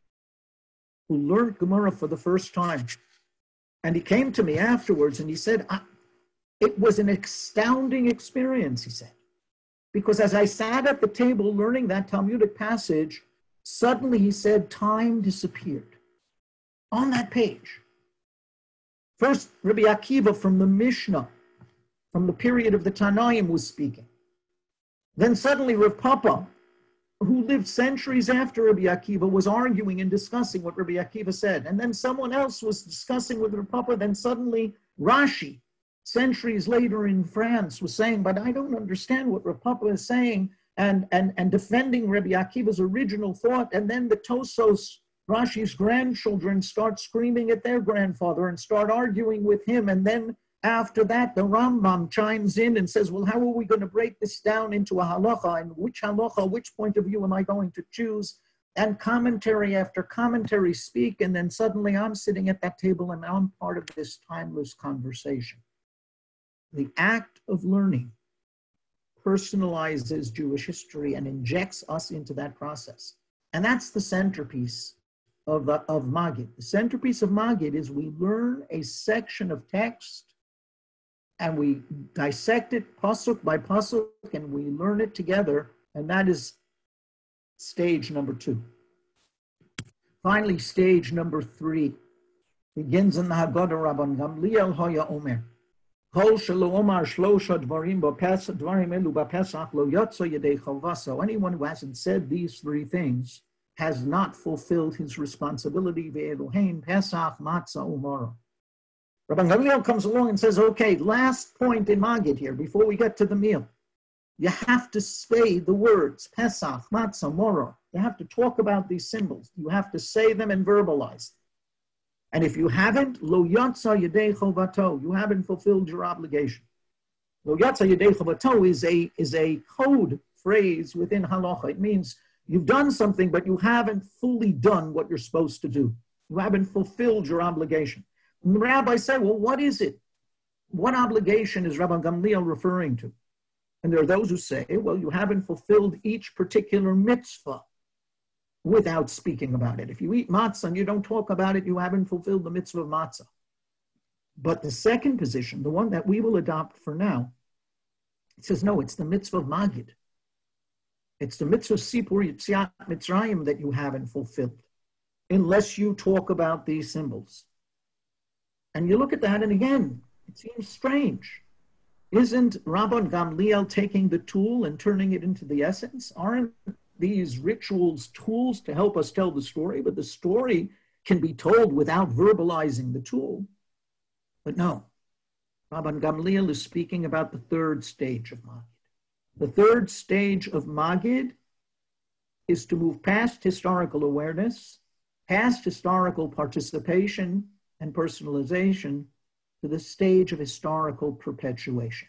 who learned Gemara for the first time. And he came to me afterwards and he said, it was an astounding experience, he said. Because as I sat at the table learning that Talmudic passage, suddenly he said, time disappeared on that page. First, Rabbi Akiva from the Mishnah, from the period of the Tanaim, was speaking. Then suddenly Rav Papa, who lived centuries after Rabbi Akiva, was arguing and discussing what Rabbi Akiva said. And then someone else was discussing with Rav Papa. Then suddenly Rashi, centuries later in France, was saying, but I don't understand what Rav Papa is saying, and defending Rabbi Akiva's original thought. And then the Tosos, Rashi's grandchildren, start screaming at their grandfather and start arguing with him. And then after that, the Rambam chimes in and says, well, how are we going to break this down into a halacha? And which halacha, which point of view am I going to choose? And commentary after commentary speak. And then suddenly I'm sitting at that table and I'm part of this timeless conversation. The act of learning personalizes Jewish history and injects us into that process. And that's the centerpiece of Magid. The centerpiece of Magid is we learn a section of text and we dissect it pasuk by pasuk, and we learn it together, and that is stage number 2. Finally, stage number 3 begins in the Haggadah. Rabban Gamliel Hoya Omer, Kol shelo omar shlosha dvarim dvarim elu b'Pesach lo yotzo yedei chalvaso. Anyone who hasn't said these 3 things has not fulfilled his responsibility. Ve'elohein Pesach matzah umaro. Rabban Gamliel comes along and says, okay, last point in Magid here, before we get to the meal. You have to say the words, Pesach, Matzah, Moro. You have to talk about these symbols. You have to say them and verbalize them. And if you haven't, Lo Yatsa Yedei Chovato, you haven't fulfilled your obligation. Lo Yatsa Yedei Chovato is a code phrase within halacha. It means you've done something, but you haven't fully done what you're supposed to do. You haven't fulfilled your obligation. And the rabbi said, well, what is it? What obligation is Rabban Gamliel referring to? And there are those who say, well, you haven't fulfilled each particular mitzvah without speaking about it. If you eat matzah and you don't talk about it, you haven't fulfilled the mitzvah of matzah. But the second position, the one that we will adopt for now, it says, no, it's the mitzvah of Magid. It's the mitzvah of Sipur Yetziat Mitzrayim that you haven't fulfilled, unless you talk about these symbols. And you look at that, and again, it seems strange. Isn't Rabban Gamliel taking the tool and turning it into the essence? Aren't these rituals tools to help us tell the story? But the story can be told without verbalizing the tool. But no, Rabban Gamliel is speaking about the third stage of Magid. The third stage of Magid is to move past historical awareness, past historical participation and personalization, to the stage of historical perpetuation.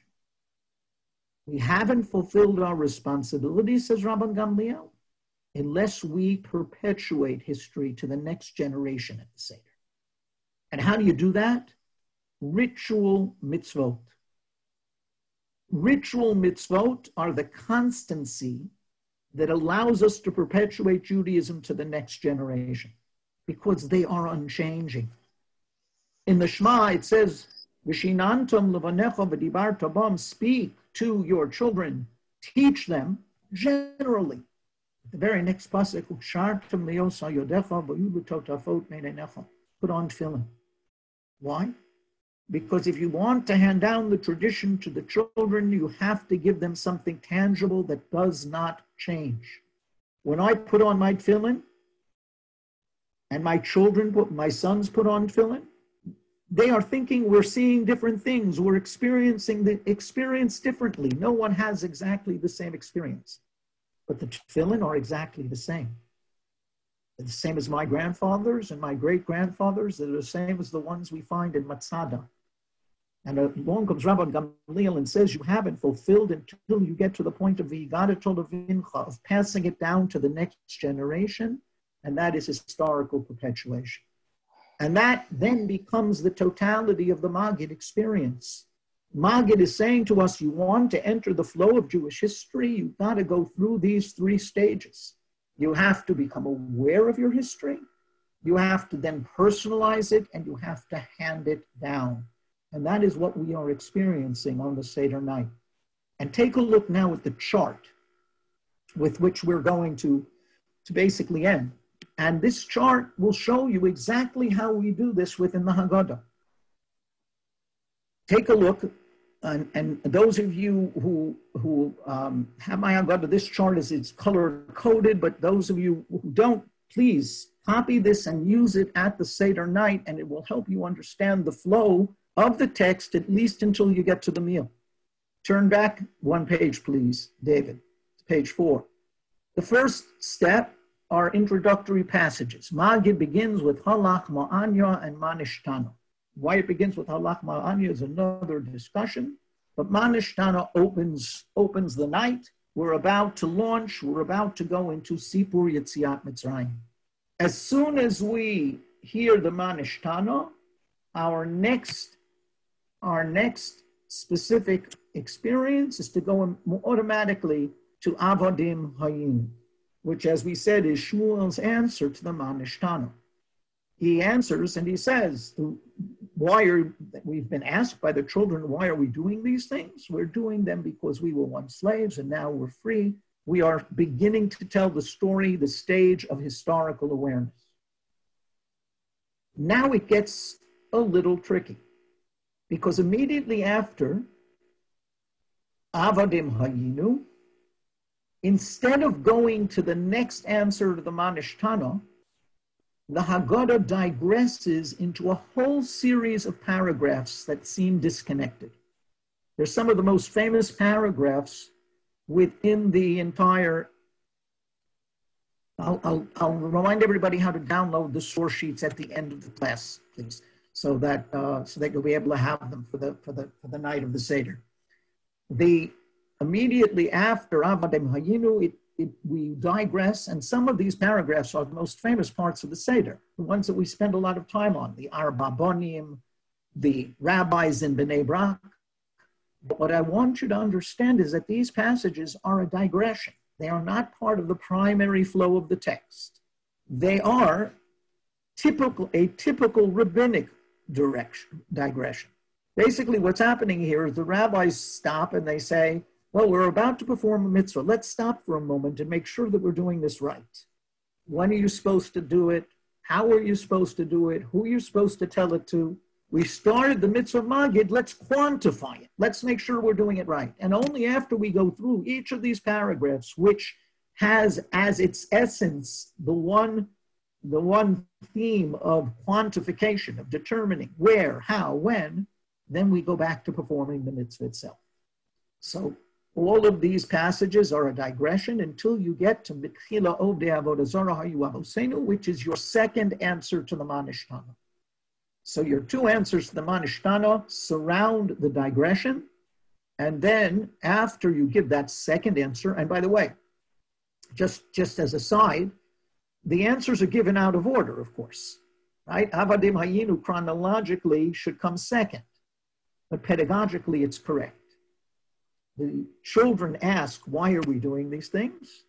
We haven't fulfilled our responsibility, says Rabban Gamliel, unless we perpetuate history to the next generation at the Seder. And how do you do that? Ritual mitzvot. Ritual mitzvot are the constancy that allows us to perpetuate Judaism to the next generation, because they are unchanging. In the Shema, it says, V'shinantam levanecha v'dibarta bam, speak to your children, teach them generally. The very next pasuk, Ukshartam lios hayodecha v'yulu totafot meinenecha, put on tefillin. Why? Because if you want to hand down the tradition to the children, you have to give them something tangible that does not change. When I put on my tefillin, and my sons put on tefillin, they are thinking we're seeing different things. We're experiencing the experience differently. No one has exactly the same experience, but the tefillin are exactly the same. They're the same as my grandfathers and my great-grandfathers. They're the same as the ones we find in Matzada. And along comes Rabban Gamliel and says you haven't fulfilled until you get to the point of V'yigadatol levincha, of passing it down to the next generation, and that is historical perpetuation. And that then becomes the totality of the Maggid experience. Maggid is saying to us, you want to enter the flow of Jewish history, you've got to go through these three stages. You have to become aware of your history, you have to then personalize it, and you have to hand it down. And that is what we are experiencing on the Seder night. And take a look now at the chart with which we're going to basically end. And this chart will show you exactly how we do this within the Haggadah. Take a look, and those of you who have my Haggadah, this chart it's color-coded, but those of you who don't, please copy this and use it at the Seder night, and it will help you understand the flow of the text, at least until you get to the meal. Turn back one page, please, David, to page 4. The first step are introductory passages. Maggid begins with Halach Ma'anya and Manishtana. Why it begins with Halach Ma'anya is another discussion, but Manishtana opens the night. We're about to launch, we're about to go into Sipur Yetziat Mitzrayim. As soon as we hear the Manishtana, our next specific experience is to go automatically to Avadim Hayinu, which, as we said, is Shmuel's answer to the Manishtana. He answers and he says, we've been asked by the children, why are we doing these things? We're doing them because we were once slaves and now we're free. We are beginning to tell the story, the stage of historical awareness. Now it gets a little tricky, because immediately after Avadim Hayinu, instead of going to the next answer to the Manishtana, the Haggadah digresses into a whole series of paragraphs that seem disconnected. They're some of the most famous paragraphs within the entire. I'll remind everybody how to download the source sheets at the end of the class, please, so that you'll be able to have them for the night of the Seder. Immediately after Avadim Hayinu, we digress, and some of these paragraphs are the most famous parts of the Seder, the ones that we spend a lot of time on, the Arba Bonim, the rabbis in Bnei Brak. But what I want you to understand is that these passages are a digression. They are not part of the primary flow of the text. They are a typical rabbinic digression. Basically, what's happening here is the rabbis stop and they say, well, we're about to perform a mitzvah. Let's stop for a moment and make sure that we're doing this right. When are you supposed to do it? How are you supposed to do it? Who are you supposed to tell it to? We started the mitzvah Maggid. Let's quantify it. Let's make sure we're doing it right. And only after we go through each of these paragraphs, which has as its essence the one theme of quantification, of determining where, how, when, then we go back to performing the mitzvah itself. So all of these passages are a digression until you get to Mitchila Ovdei Avodah Zarah Hayu Avosenu, which is your second answer to the Manishtana. So your two answers to the Manishtana surround the digression, and then after you give that second answer, and by the way, just as a side, the answers are given out of order, of course, right? Avadim Hayinu chronologically should come second, but pedagogically it's correct. The children ask, why are we doing these things?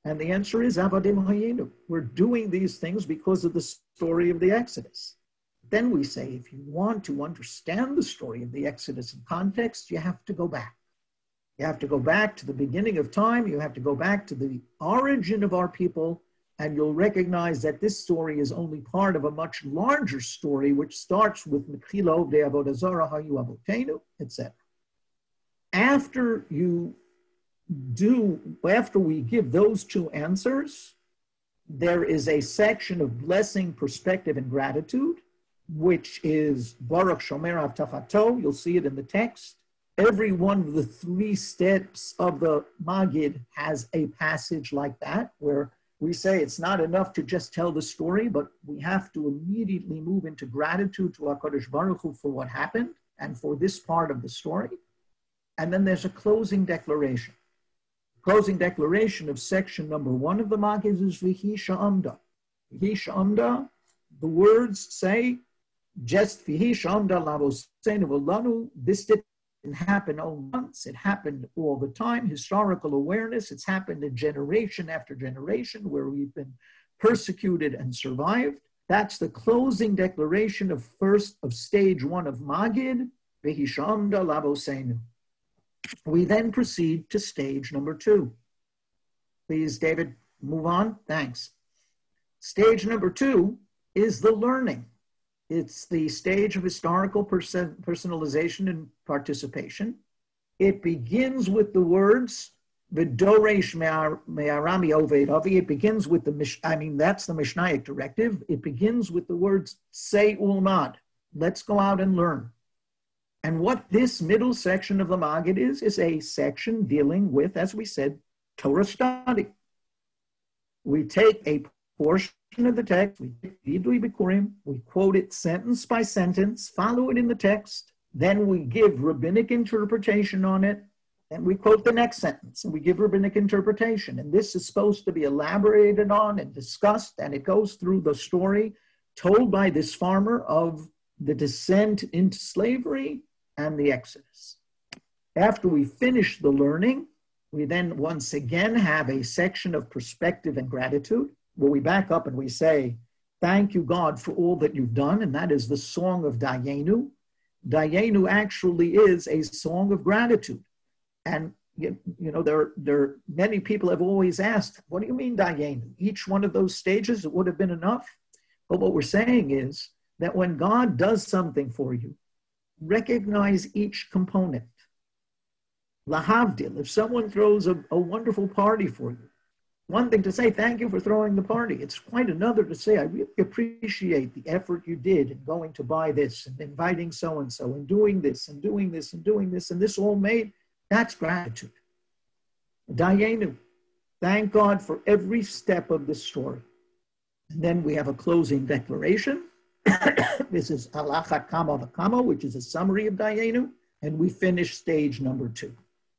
And the answer is Avadim Hayinu. We're doing these things because of the story of the Exodus. Then we say, if you want to understand the story of the Exodus in context, you have to go back. You have to go back to the beginning of time. You have to go back to the origin of our people, and you'll recognize that this story is only part of a much larger story, which starts with Mechila de Avodah Zarah Hayu Avotenu, etc. After we give those two answers, there is a section of blessing, perspective, and gratitude, which is Baruch Shomer Avtachato. You'll see it in the text. Every one of the three steps of the Magid has a passage like that, where we say it's not enough to just tell the story, but we have to immediately move into gratitude to HaKadosh Baruch Hu for what happened and for this part of the story. And then there's a closing declaration. Closing declaration of section number 1 of the Magid is Vihi Sha'amda. Vihi Sha'amda, the words say, just Vihi Sha'amda Lavosenu V'lanu, this didn't happen only once, it happened all the time. Historical awareness, it's happened in generation after generation where we've been persecuted and survived. That's the closing declaration of stage 1 of Magid, Vihi Sha'amda Lavosenu. We then proceed to stage number 2. Please, David, move on. Thanks. Stage number 2 is the learning. It's the stage of historical personalization and participation. It begins with the words, V'doresh me'arami oved avi. It begins with that's the Mishnaic directive. It begins with the words, say ulmad. Let's go out and learn. And what this middle section of the Magid is a section dealing with, as we said, Torah study. We take a portion of the text, we quote it sentence by sentence, follow it in the text, then we give rabbinic interpretation on it, and we quote the next sentence, and we give rabbinic interpretation. And this is supposed to be elaborated on and discussed, and it goes through the story told by this farmer of the descent into slavery and the Exodus. After we finish the learning, we then once again have a section of perspective and gratitude, where we back up and we say, thank you, God, for all that you've done. And that is the song of Dayenu. Dayenu actually is a song of gratitude. And, many people have always asked, what do you mean Dayenu? Each one of those stages, it would have been enough. But what we're saying is that when God does something for you, recognize each component. Lahavdil, if someone throws a wonderful party for you, one thing to say, thank you for throwing the party. It's quite another to say, I really appreciate the effort you did in going to buy this and inviting so-and-so and doing this and doing this and doing this and this all made. That's gratitude. Dayenu, thank God for every step of this story. And then we have a closing declaration. This is Alachat Kama V'Kama, which is a summary of Dayenu. And we finish stage number 2.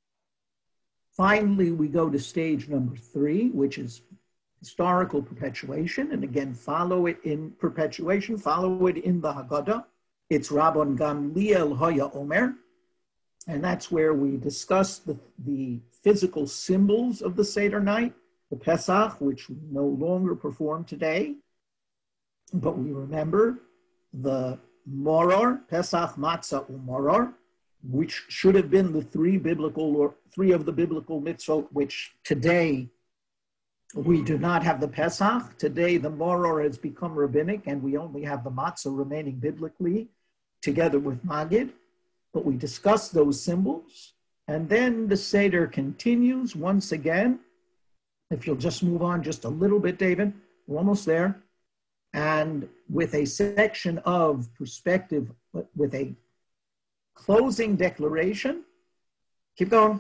Finally, we go to stage number 3, which is historical perpetuation. And again, follow it in perpetuation, follow it in the Haggadah. It's Rabban Gamliel Haya Omer. And that's where we discuss the physical symbols of the Seder night, the Pesach, which we no longer perform today. But we remember the Moror, Pesach, Matzah, Umoror, which should have been the three of the biblical mitzvot, which today we do not have the Pesach. Today the Moror has become rabbinic and we only have the Matzah remaining biblically together with Magid. But we discuss those symbols. And then the Seder continues once again. If you'll just move on just a little bit, David, we're almost there. And with a section of perspective, with a closing declaration, keep going,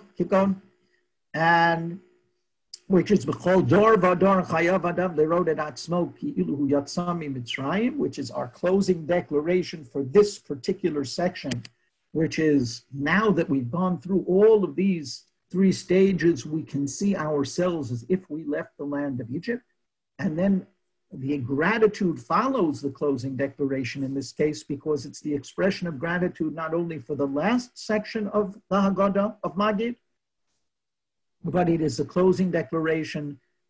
and which is B'chol Dor V'Ador Chayav Adam Le'Rod Et Atzmo Ki'ilu Hu Yatzah MiMitzrayim, which is our closing declaration for this particular section, which is now that we've gone through all of these 3 stages, we can see ourselves as if we left the land of Egypt. And then the gratitude follows the closing declaration in this case, because it's the expression of gratitude not only for the last section of the Haggadah of Magid, but it is the closing declaration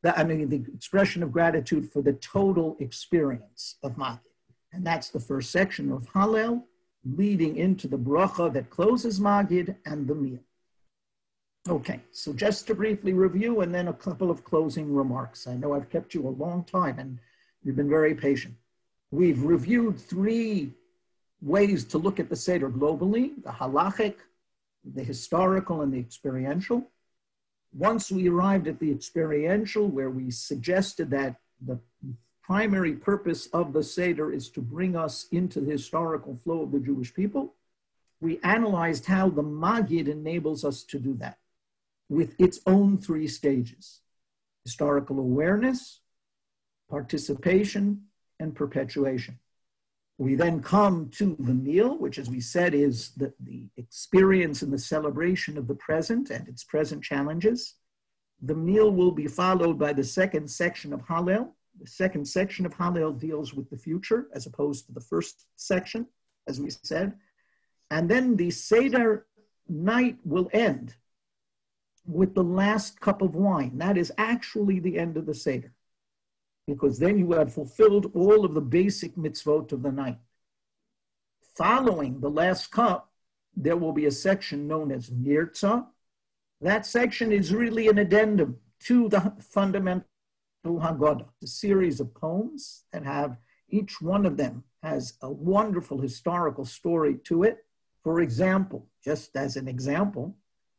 the expression of gratitude for the total experience of Magid. And that's the first section of Hallel, leading into the bracha that closes Magid and the meal. Okay, so just to briefly review and then a couple of closing remarks. I know I've kept you a long time and you've been very patient. We've reviewed 3 ways to look at the Seder globally: the halachic, the historical, and the experiential. Once we arrived at the experiential, where we suggested that the primary purpose of the Seder is to bring us into the historical flow of the Jewish people, we analyzed how the Magid enables us to do that with its own 3 stages: historical awareness, participation, and perpetuation. We then come to the meal, which, as we said, is the experience and the celebration of the present and its present challenges. The meal will be followed by the second section of Hallel. The second section of Hallel deals with the future, as opposed to the first section, as we said. And then the Seder night will end with the last cup of wine. That is actually the end of the Seder, because then you have fulfilled all of the basic mitzvot of the night. Following the last cup, there will be a section known as Nirtzah. That section is really an addendum to the fundamental Haggadah, a series of poems that have, each one of them has a wonderful historical story to it. For example, just as an example,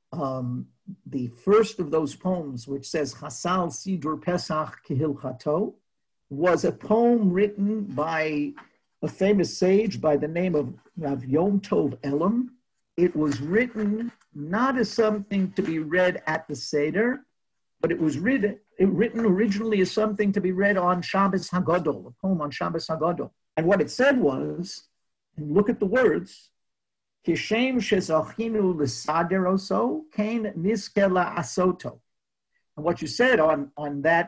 the first of those poems, which says Chasal Sidur Pesach Kehilchato, was a poem written by a famous sage by the name of Rav Yom Tov Elam. It was written not as something to be read at the Seder, but it was written originally as something to be read on Shabbos Hagadol, a poem on Shabbos Hagadol. And what it said was, and look at the words, Kishem shezachinu l'sader oso, kain niskela asoto. And what you said on that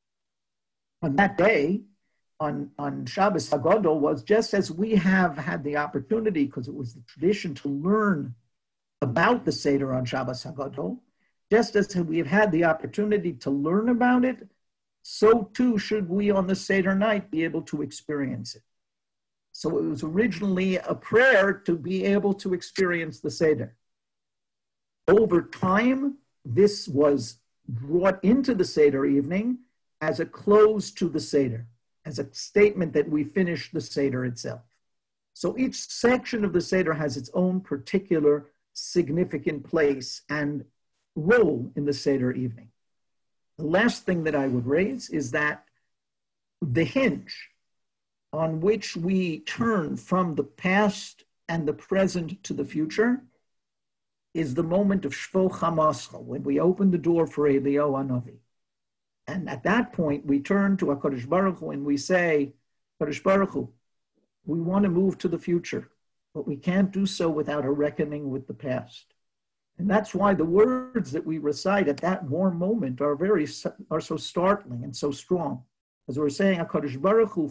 day, on Shabbos Hagadol, was just as we have had the opportunity, because it was the tradition to learn about the Seder on Shabbos Hagadol, just as we have had the opportunity to learn about it, so too should we on the Seder night be able to experience it. So it was originally a prayer to be able to experience the Seder. Over time, this was brought into the Seder evening as a close to the Seder, as a statement that we finished the Seder itself. So each section of the Seder has its own particular significant place and role in the Seder evening. The last thing that I would raise is that the hinge on which we turn from the past and the present to the future is the moment of Shvo Chamascha, when we open the door for Eliyahu Hanavi. And at that point, we turn to HaKadosh Baruch Hu and we say, HaKadosh Baruch Hu, we want to move to the future, but we can't do so without a reckoning with the past. And that's why the words that we recite at that warm moment are so startling and so strong. As we're saying, HaKadosh Baruch Hu,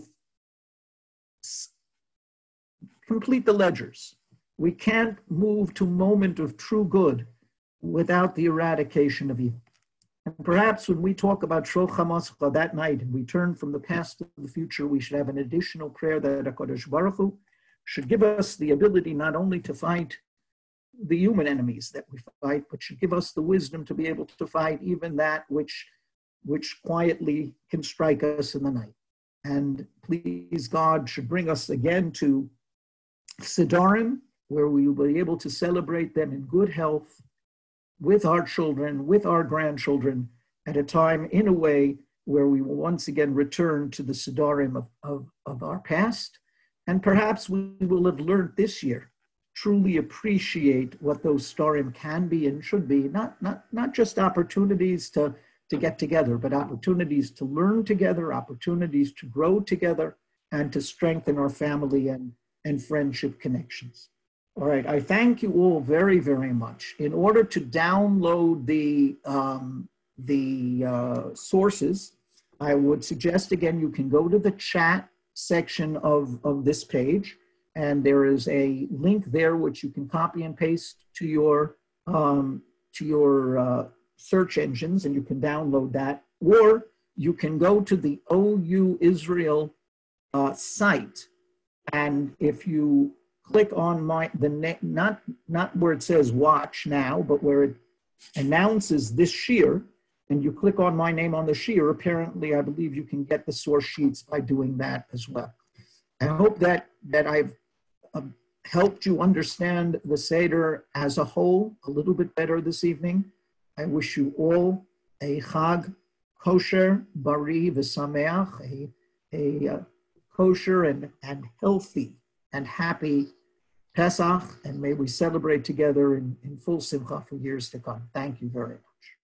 complete the ledgers. We can't move to a moment of true good without the eradication of evil. And perhaps when we talk about Shvo Chamascha that night and we turn from the past to the future, we should have an additional prayer that HaKadosh Baruch Hu should give us the ability not only to fight the human enemies that we fight, but should give us the wisdom to be able to fight even that which quietly can strike us in the night. And please, God should bring us again to Siddharim, where we will be able to celebrate them in good health with our children, with our grandchildren, at a time, in a way, where we will once again return to the Siddharim of our past. And perhaps we will have learned this year, truly appreciate what those Siddharim can be and should be, not just opportunities to get together, but opportunities to learn together, opportunities to grow together, and to strengthen our family and friendship connections. All right, I thank you all very, very much. In order to download the sources, I would suggest, again, you can go to the chat section of this page, and there is a link there which you can copy and paste to your search engines, and you can download that. Or you can go to the OU Israel site, and if you click on not where it says watch now, but where it announces this shiur, and you click on my name on the shiur, apparently I believe you can get the source sheets by doing that as well. I hope that I've helped you understand the Seder as a whole a little bit better this evening. I wish you all a Chag kosher, bari, v'sameach, a kosher and healthy and happy Pesach, and may we celebrate together in full simcha for years to come. Thank you very much.